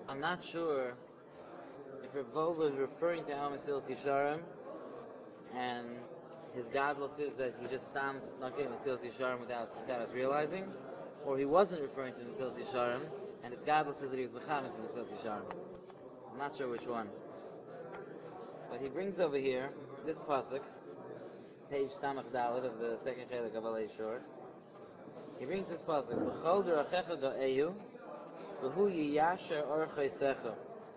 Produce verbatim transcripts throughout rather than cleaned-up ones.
I'm not sure if Rav Vova is referring to Al Mesilas Yesharim, and his gadlus is that he just stands not getting Mesilas Yesharim without without us realizing, or he wasn't referring to Mesilas Yesharim, and his gadlus is that he was mechamed to Mesilas Yesharim. I'm not sure which one. But he brings over here this pasuk, page Samach Dalet of the second chelik of Alei Shor. He brings this pasuk, B'chol derachecha da'eyu, v'hu yiyasher orchei secha.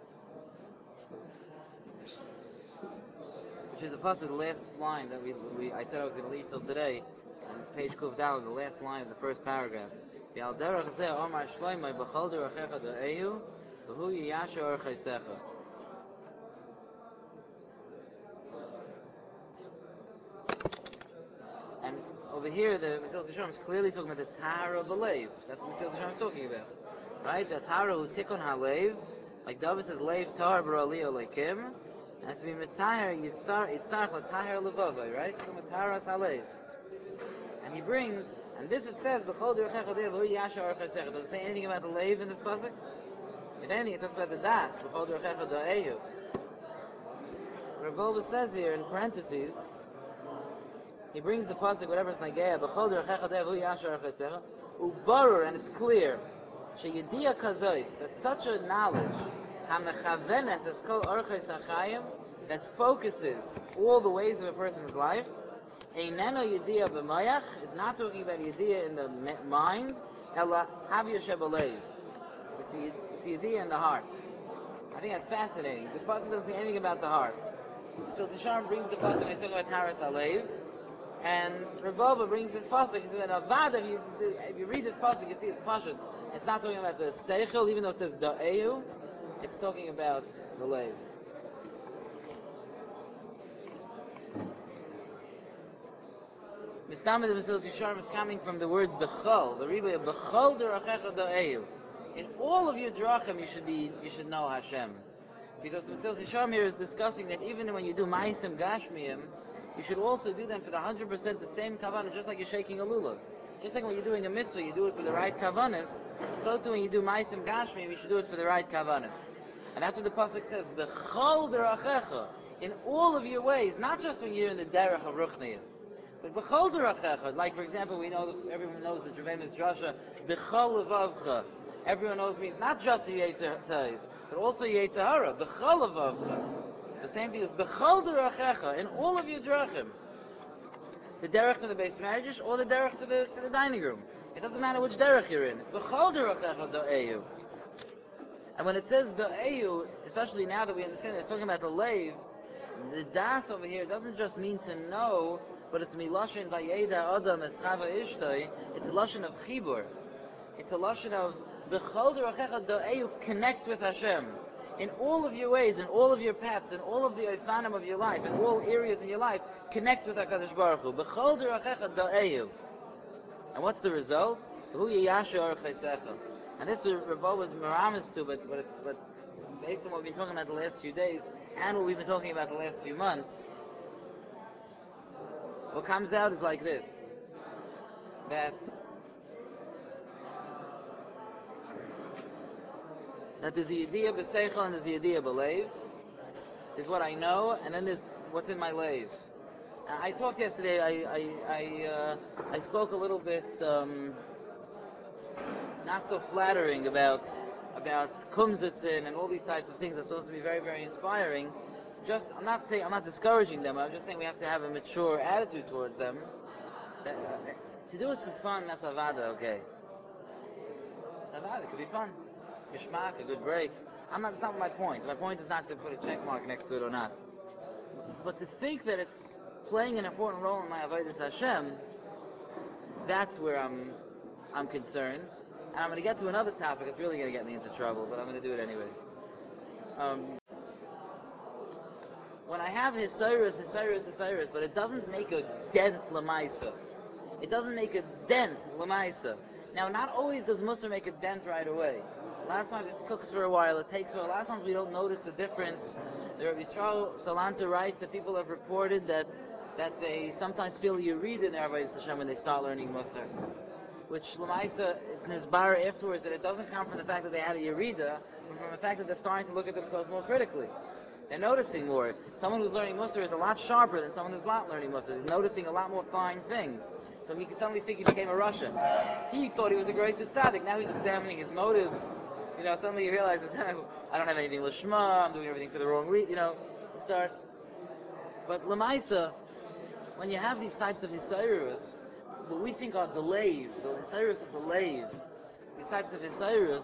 Which is a pasuk, the last line that we, we I said I was going to leave till today, on page Kuf Dalet, the last line of the first paragraph. V'al derech zeh omar shloimei b'chol derachecha da'eyu, v'hu yiyasher orchei secha. And over here, the Mesilas Yesharim is clearly talking about the Tahara B'Leiv. That's what Mesilas Yesharim is talking about. Right? The Tahara who Tikkun HaLeiv, like David says, Leiv Tahar B'Rali Alekim, has to be Metahar, Yitzar, Yitzar L'Tahar Levavai, right? So Metaharas HaLeiv. And he brings, and this it says, B'chol D'Rechecha Dev, Hu Yasha Orchei Secha. Does it say anything about the Leiv in this pasuk? If anything, it talks about the Das, B'chol D'Rechecha Da'ehu. Rav Vova says here, in parentheses, he brings the pasuk, whatever it's nageya, b'chol derechecha dev hu yashar chesecha, ubarur, and it's clear, sheyedia kazois, that such a knowledge, hamechavenes es kol orchei sachayim, that focuses all the ways of a person's life, eineno yedia b'mayach, is not talking about yedia in the mind, ela havya shebalev. It's a, it's a yedia in the heart. I think that's fascinating. The pasuk doesn't say anything about the heart. So Sisharim brings the pasuk, and he's talking about Taras Alev. And Rav Vova brings this pasuk. He says that Avad, if you if you read this pasuk, you see it's pashut. It's not talking about the seichel, even though it says da'eu. It's talking about the leiv. Mistamid of Mesilas Yesharim is coming from the word bechol, the riba of bechol derachecha da'eu. In all of your drachim, you should be you should know Hashem, because the Mesilas Yesharim here is discussing that even when you do ma'asim gashmiyim, you should also do them for the one hundred percent the same kavanah, just like you're shaking a lulav. Just like when you're doing a mitzvah, you do it for the right kavanas, so too when you do ma'asim gashmiyim, you should do it for the right kavanas. And that's what the pasuk says, b'chol derachecha, in all of your ways, not just when you're in the derech of ruchnius, but b'chol derachecha, like for example, we know, that everyone knows the Drevemis drasha, b'chol levavcha. Everyone knows means not just the Yetzer Tov, but also Yetzer Hara, b'chol levavcha. The same thing is b'chol derachecha, in all of your drachim. The derech to the base marriage or the derech to the to the dining room. It doesn't matter which derech you're in. B'chol derachecha da'eyu. And when it says da'eyu, especially now that we understand that it's talking about the leiv, the das over here doesn't just mean to know, but it's miloshin vayeda adam es chava ishtoi. It's a lashon of chibur. It's a lashon of b'chol derachecha da'eyu, connect with Hashem. In all of your ways, in all of your paths, in all of the oifanim of your life, in all areas in your life, connect with HaKadosh Baruch Hu. B'chol derachecha da'eyu. And what's the result? Hu yiyasher orchei secha. And this Rav Vova was meramis to, but, but, it's, but based on what we've been talking about the last few days, and what we've been talking about the last few months, what comes out is like this, that that there's a yediyah b'seichel and there's a yediyah b'leiv, is what I know, and then there's what's in my leiv. I talked yesterday, I I I, uh, I spoke a little bit um, not so flattering about about kumzitzin and all these types of things are supposed to be very, very inspiring. Just, I'm not saying, I'm not discouraging them, I'm just saying we have to have a mature attitude towards them. That, uh, to do it for fun, that's avada, okay. Avada, it could be fun. Mishmak, a good break. I'm not, that's not my point. My point is not to put a check mark next to it or not. But to think that it's playing an important role in my avodas Hashem, that's where I'm I'm concerned. And I'm going to get to another topic that's really going to get me into trouble, but I'm going to do it anyway. Um, when I have Hisayrus, Hisayrus, Hisayrus, but it doesn't make a dent Lamaisa. It doesn't make a dent Lamaisa. Now, not always does Musa make a dent right away. A lot of times it cooks for a while, it takes a while. A lot of times we don't notice the difference. The Rabbi Yisrael Salanta writes that people have reported that that they sometimes feel you read in their Avodas Hashem when they start learning Musa. which Lamaisa, it's Nizbar afterwards, that it doesn't come from the fact that they had a Yerida, but from the fact that they're starting to look at themselves more critically. They're noticing more. Someone who's learning Musar is a lot sharper than someone who's not learning Musar. He's noticing a lot more fine things. So he could suddenly think he became a Russian. He thought he was a great tzaddik. Now he's examining his motives. You know, suddenly he realizes, I don't have anything lishma, I'm doing everything for the wrong reason. You know, he starts. But Lamaisa, when you have these types of Hisayrus, what we think are the lave, the Hisayrus of the lave, these types of Hisayrus,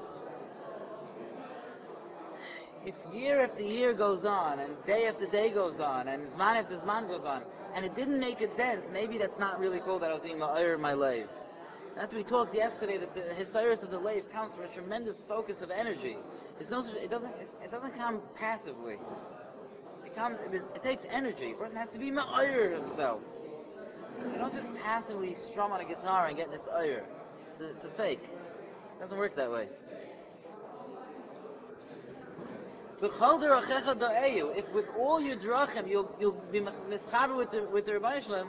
if year after year goes on, and day after day goes on, and Zman after Zman goes on, and it didn't make a dent, maybe that's not really cool that I was being Ma'ir in my lave. That's what we talked yesterday, that the Hisayrus of the lave comes from a tremendous focus of energy. It's no, it doesn't, it doesn't come passively. It comes, it, is, it takes energy. A person has to be Ma'ir himself. You don't just passively strum on a guitar and get this ayr. It's a, it's a fake. It doesn't work that way. If with all your drachim you'll you'll be mischaber with the with the Rebbeinu Shalom,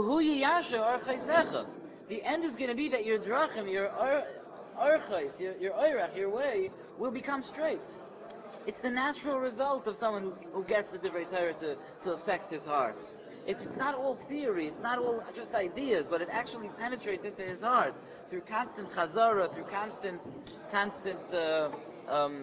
the end is going to be that your drachim, your archais, your your oirach, your way will become straight. It's the natural result of someone who, who gets the Divrei Torah to, to affect his heart. If it's not all theory, it's not all just ideas, but it actually penetrates into his heart through constant chazara, through constant, constant uh, um,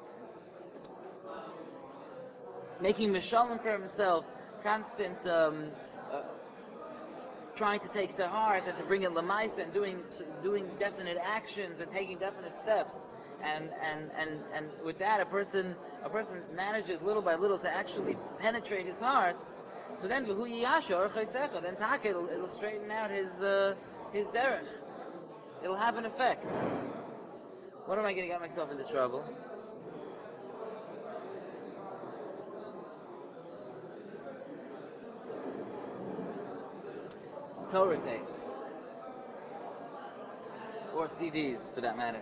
making mishalim for himself, constant um, uh, trying to take to heart and to bring it lamaisa and doing doing definite actions and taking definite steps. And, and, and, and with that, a person a person manages little by little to actually penetrate his heart. So then, then taka, it'll, it'll straighten out his uh, his derech. It'll have an effect. What am I going to get myself into trouble? Torah tapes, or C Ds, for that matter.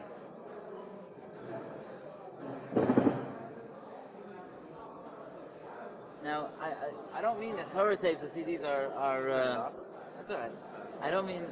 Now, I, I, I don't mean that Torah tapes or C Ds are, are uh, that's all right. I don't mean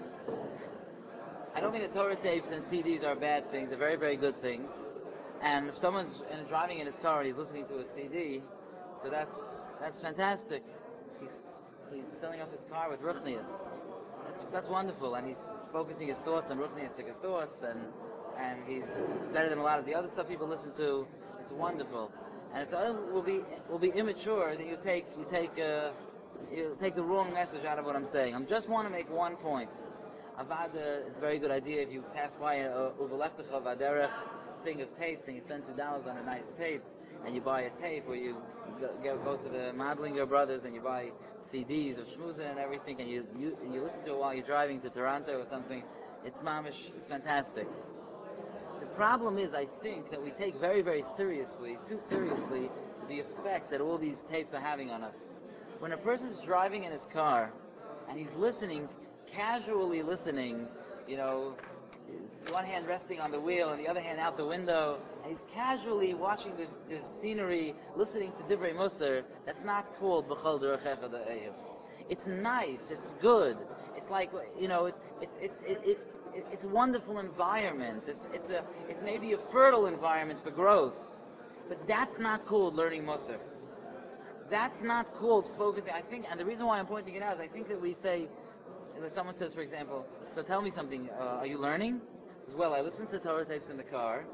I don't mean that Torah tapes and C Ds are bad things. They're very, very good things. And if someone's in, driving in his car and he's listening to a C D, so that's that's fantastic. He's he's filling up his car with ruchnius. That's that's wonderful, and he's focusing his thoughts on ruchniistic thoughts, and and he's better than a lot of the other stuff people listen to. It's wonderful. And if the other will be will be immature, then you take you take uh, you take the wrong message out of what I'm saying. I just want to make one point. Avada, it's a very good idea if you pass by a uveleftecha vaderech thing of tapes and you spend two dollars on a nice tape, and you buy a tape, or you go, go, go to the Madlinger brothers and you buy C Ds of schmoozin and everything, and you, you you listen to it while you're driving to Toronto or something. It's mamish. It's fantastic. The problem is, I think, that we take very, very seriously, too seriously, the effect that all these tapes are having on us. When a person's driving in his car and he's listening, casually listening, you know, one hand resting on the wheel and the other hand out the window, and he's casually watching the, the scenery, listening to Divrei Musar, that's not called B'chol Derechecha Da'eyu. It's nice, it's good, it's like, you know, it, it, it, it, it it's a wonderful environment. It's it's a it's maybe a fertile environment for growth, but that's not called learning Musar. That's not called focusing. I think, and the reason why I'm pointing it out is I think that we say, someone says, for example, so tell me something. Uh, are you learning? As well, I listen to Torah tapes in the car.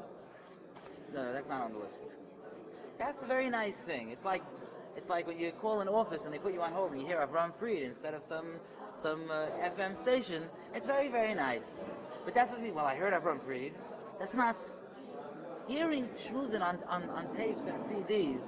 No, no, that's not on the list. That's a very nice thing. It's like it's like when you call an office and they put you on hold and you hear Avram Fried instead of some some uh, F M station. It's very, very nice. But that doesn't mean, well, I heard Avram Fried. That's not... Hearing shmuzin on, on, on tapes and C Ds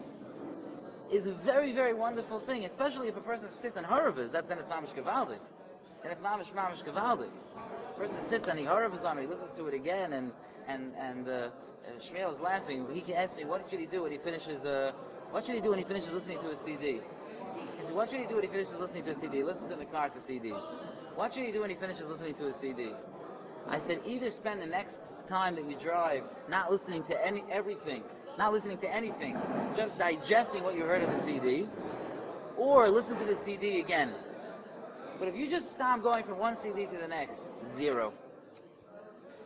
is a very, very wonderful thing, especially if a person sits on Haravis. That, then it's mamish gevaldik. Then it's mamish, mamish gevaldik. A person sits and he Haravis on it, he listens to it again, and and, and uh, uh, Shmuel is laughing. He can ask me, what should he do when he finishes... Uh, what should he do when he finishes listening to a C D? He said, what should he do when he finishes listening to a C D? Listen to the car to C Ds. What should he do when he finishes listening to a C D? I said, either spend the next time that you drive not listening to any everything, not listening to anything, just digesting what you heard of the C D, or listen to the C D again. But if you just stop going from one C D to the next, zero.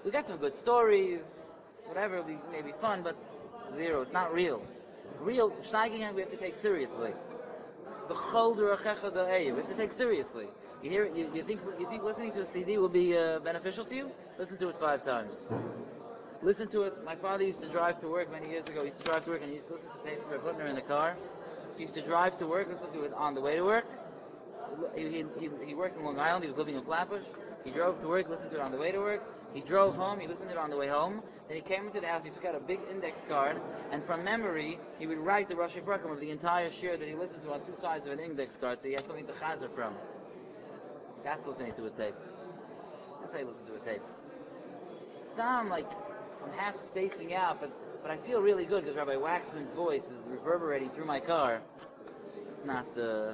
We got some good stories, whatever, it'll be maybe fun, but zero. It's not real. Real Shnaiging we have to take seriously. The Chol D'Rachecha D'Ei, we have to take seriously. You hear it, you, you think you think listening to a C D will be uh, beneficial to you? Listen to it five times. Listen to it. My father used to drive to work many years ago. He used to drive to work and he used to listen to tapes of Butner in the car. He used to drive to work, listen to it on the way to work. He, he, he, he worked in Long Island. He was living in Flatbush. He drove to work, listened to it on the way to work. He drove home. He listened to it on the way home. Then he came into the house. He took out a big index card, and from memory, he would write the Rashi Brakim of the entire shir that he listened to on two sides of an index card, so he had something to chazer from. That's listening to a tape. That's how you listen to a tape. Stam, like, I'm half spacing out, but but I feel really good because Rabbi Waxman's voice is reverberating through my car. It's not the. Uh,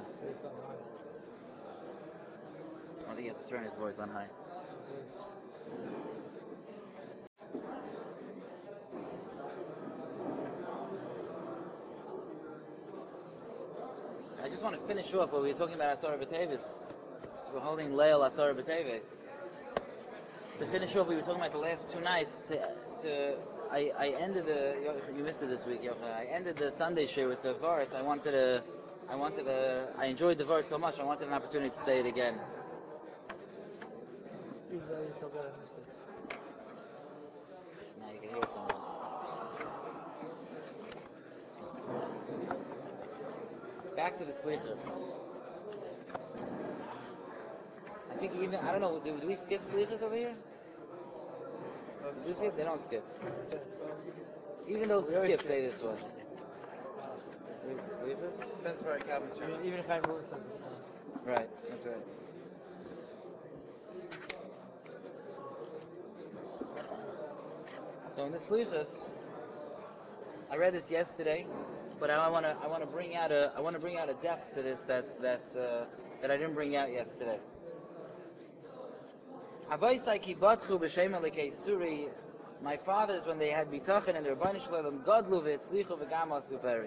I think you have to turn his voice on high. I just want to finish off what we were talking about Asar B'Tevis. We're holding Leil Asar B'Tevis. To finish off, we were talking about the last two nights. To, to I, I ended the you missed it this week, Yochanan. I ended the Sunday share with the Vart. I wanted to, I wanted to, I enjoyed the Vart so much. I wanted an opportunity to say it again. Even though you feel that I missed it. Now you can hear someone. Back to the Slichas. I think even, I don't know, do, do we skip Slichas over here? Do we skip? They don't skip. Even those who skip say this one. Slichas? Depends where I come. Even, even if I'm Lewis has this one. Right, that's right. So in the Slichas, I read this yesterday, but I want to I want to bring out a I want to bring out a depth to this that that uh, that I didn't bring out yesterday. My fathers, when they had bitachon and their Rebbeinu Shalom, godlu v'etzlichu v'gam superi.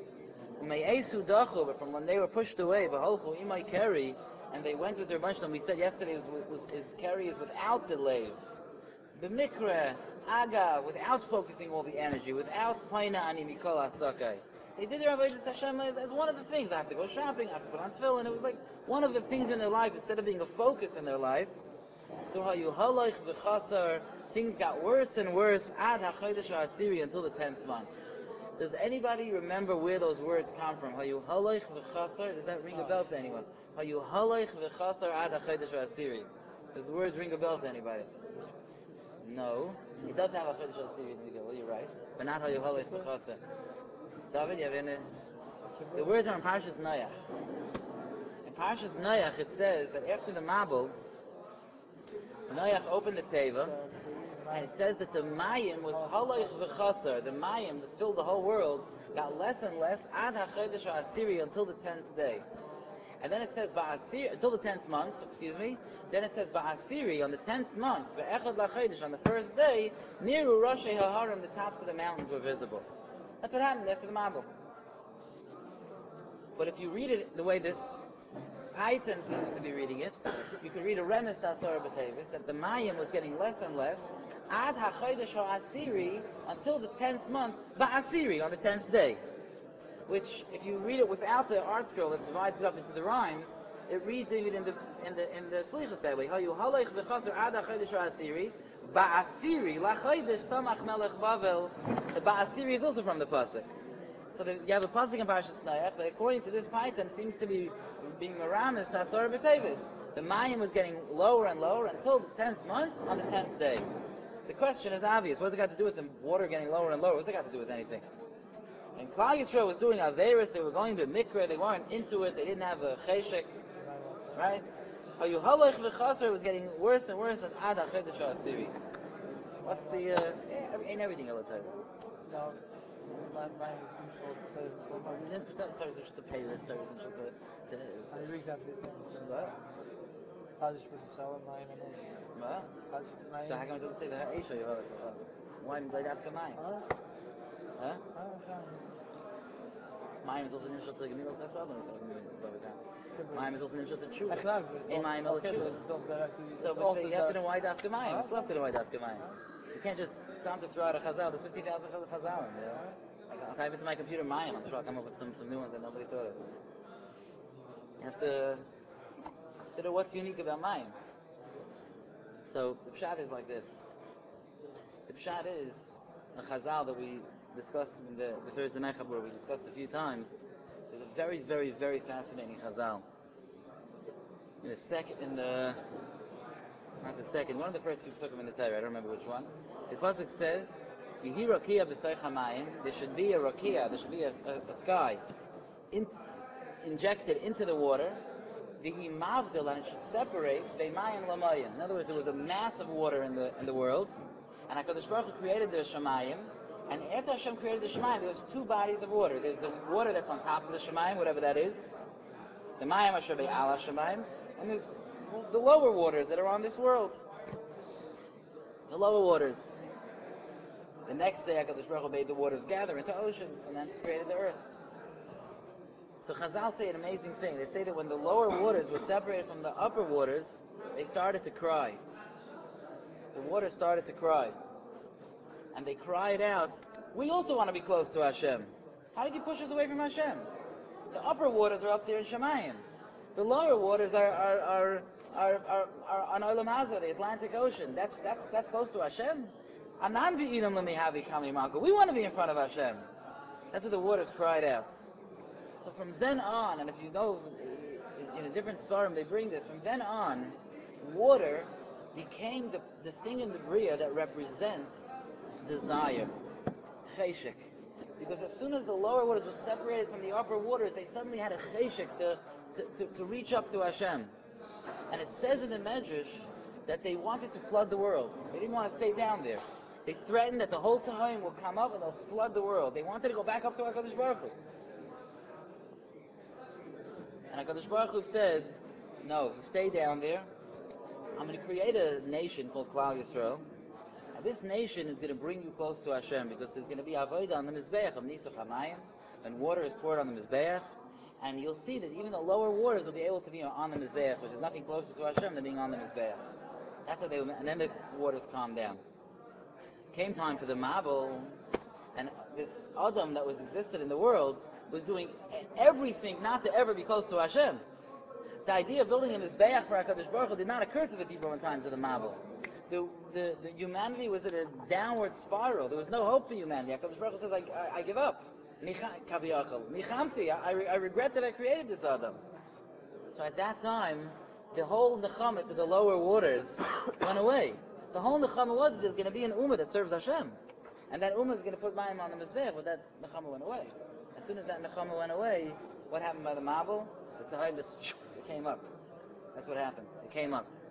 But from when they were pushed away, v'holchu imay keri, and they went with their Rebbeinu Shalom. We said yesterday was, was is keri is without the leiv. B'mikra, aga, without focusing all the energy, without paina ani mikol asakai. They did their avodas Hashem as, as one of the things. I have to go shopping, I have to put on tefillin. It was like one of the things in their life instead of being a focus in their life. So how you halaych v'chasar, things got worse and worse ad hachodesh ha'asiri until the tenth month. Does anybody remember where those words come from? How you halaych v'chasar? Does that ring a bell to anyone? How you halaych v'chasar ad hachodesh ha'asiri? Does the words ring a bell to anybody? No, it does have a chodesh ha'asiri in the Megillah. You're right, but not how you halaych v'chasar. David, you have any? The words are in Parshas Noach. In Parshas Noach, it says that after the Mabul, Noach opened the Teva, and it says that the Mayim was halaych v'chasar. The Mayim that filled the whole world got less and less ad hachodesh ha'asiri until the tenth day. And then it says ba'asiri until the tenth month. Excuse me. Then it says ba'asiri on the tenth month. Be'echad lachodesh on the first day. Niru Roshei Haharim, the tops of the mountains were visible. That's what happened after the Mabul. But if you read it the way this Paitan seems to be reading it, you could read a remes to Asar B'Tevis that the Mayim was getting less and less ad hachodesh ha'asiri until the tenth month, ba'asiri on the tenth day. Which, if you read it without the art scroll that divides it up into the rhymes, it reads even in the in the in the slichas that way. How you halaych v'chasar ad hachodesh ha'asiri ba'asiri lachodesh samach melech Bavel. The ba'asiri is also from the pasuk. So the, you have a pasuk in Parshas Noach that, according to this Python, seems to be being meramis to Asar B'Tevis. The Mayim was getting lower and lower until the tenth month on the tenth day. The question is obvious. What's it got to do with the water getting lower and lower? What's it got to do with anything? And Klal Yisrael was doing Averis, they were going to Mikra, they weren't into it, they didn't have a Cheshek, right? How you halach v'chasar was getting worse and worse at Ad HaChedesh HaAsiri. What's the, uh, eh, ain't everything all the time. No, my mind is being sold to players and so much. We didn't put that to pay this, there isn't to the... I mean, exactly the things. What? Kaddish was a seller, mine, and all. What? Kaddish, mine. So how come it doesn't say the Ha'esha you halach v'chasar? Why didn't they ask for mine? Huh? Huh? Huh? Mine is also initial to Gemilas Chesed, and it's like, Mayim is also nimshot to tshuva. Echlab, but it's In also- Mayim el okay, tshuva. but it's also directly. So, it's but also so you have to direct- know why dafka Mayim. Alright. It's love to know why dafka Mayim. Alright. You can't just start to throw out a chazal. There's fifty thousand chazalim, you know? Like, I'll type into my computer Mayim. I'm sure I'll come up with some, some new ones that nobody thought of. You have to consider what's unique about Mayim. So, the pshat is like this. The pshat is a chazal that we discussed in the, the Thursday night Chabur, we discussed a few times. There's a very, very, very fascinating chazal. In the second, in the, not the second, one of the first few psukim in the Torah, I don't remember which one. The pasuk says, "Yehi rakia b'soich hamayim." There should be a rakia, there should be a, a, a sky, in, injected into the water. V'hi mavdil, and it should separate v'mayim lamayim. In other words, there was a mass of water in the in the world, and Hakadosh Baruch Hu created the Shemayim. And after Hashem created the Shemayim, there was two bodies of water. There's the water that's on top of the Shemayim, whatever that is, the Mayim Asher Be'al HaShemayim, and there's the lower waters that are on this world. The lower waters. The next day, HaKadosh Baruch Hu made the waters gather into oceans, and then created the earth. So Chazal say an amazing thing. They say that when the lower waters were separated from the upper waters, they started to cry. The water started to cry. And they cried out, "We also want to be close to Hashem. How did you push us away from Hashem? The upper waters are up there in Shemayim. The lower waters are are are are, are, are on Olam Hazeh, the Atlantic Ocean. That's that's that's close to Hashem. Anan v'idam lemihavi kami malko. We want to be in front of Hashem." That's what the waters cried out. So from then on, and if you know in, in a different svarim they bring this, from then on, water became the, the thing in the Bria that represents desire, cheshek. Because as soon as the lower waters were separated from the upper waters, they suddenly had a cheshek to, to, to, to reach up to Hashem. And it says in the Medrash that they wanted to flood the world. They didn't want to stay down there. They threatened that the whole time will come up and they'll flood the world. They wanted to go back up to HaKadosh Baruch Hu. And HaKadosh Baruch Hu said, "No, you stay down there. I'm going to create a nation called Klal Yisrael. And this nation is going to bring you close to Hashem, because there's going to be avodah on the Mizbeach of Nisuch HaMayim, and water is poured on the Mizbeach. And you'll see that even the lower waters will be able to be on the Mizbeach, which is nothing closer to Hashem than being on the Mizbeach." That's how they were, and then the waters calmed down. Came time for the Mabul, and this Adam that was existed in the world was doing everything not to ever be close to Hashem. The idea of building a Mizbeach for HaKadosh Baruch Hu did not occur to the people in times of the Mabul. The, the, the humanity was in a downward spiral. There was no hope for humanity. HaKadosh Baruch Hu says, I, I, I give up. Nichamti, I, I regret that I created this Adam. So at that time, the whole nechama to the lower waters went away. The whole nechama was there's going to be an ummah that serves Hashem. And that ummah is going to put mayim on the mizbech, but that nechama went away. As soon as that nechama went away, what happened by the Mabul? The Tahayim just came up. That's what happened. It came up.